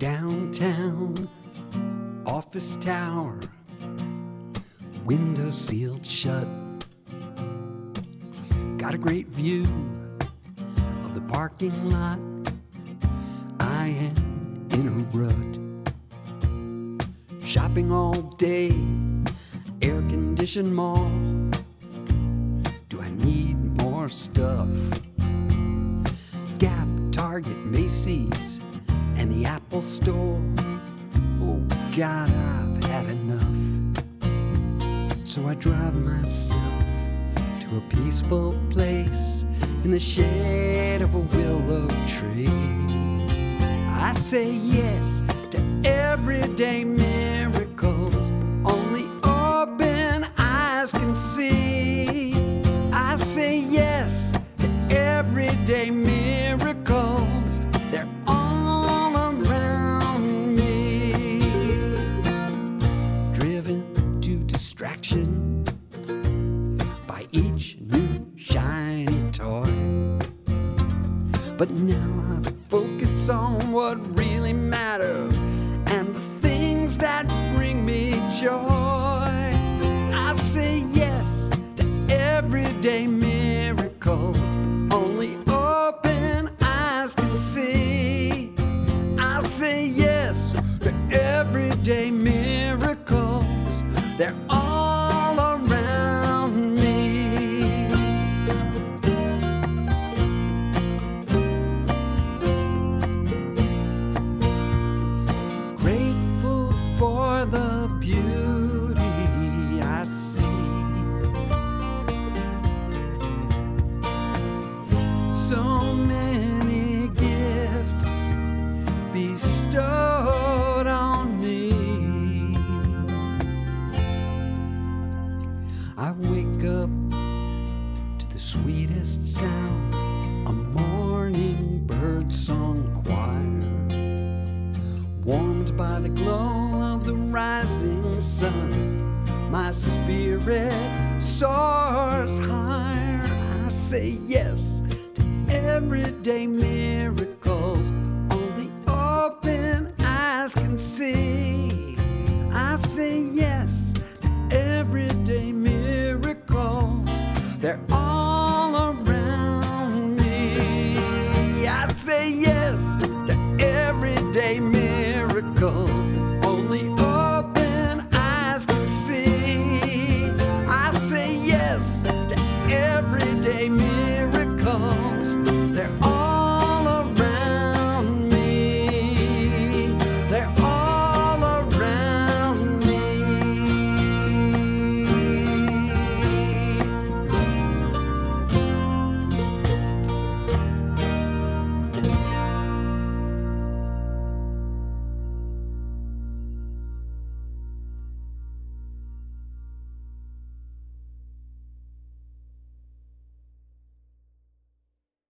Downtown office tower, windows sealed shut. Got a great view of the parking lot. I am in a rut. Shopping all day, air-conditioned mall. Do I need more stuff? Gap, Target, Macy's, and the Apple Store. Oh God, I've had enough. So I drive myself to a peaceful place in the shade of a willow tree. I say yes to everyday miracles only open eyes can see. I say yes to everyday miracles. They're all around me. Driven to distraction by each new shiny toy. But now I focus on what really matters and the things that bring me joy. I say yes to everyday miracles only open eyes can see. I say yes to everyday miracles. They're all around me. Grateful for the beauty I see. So many gifts bestowed on me. I wake up to the sweetest sound, a morning bird song choir, warmed by the glow of the rising sun. My spirit soars higher. I say yes to everyday miracles only open eyes can see. I say yes to everyday miracles. They're all around me. I say yes to everyday miracles.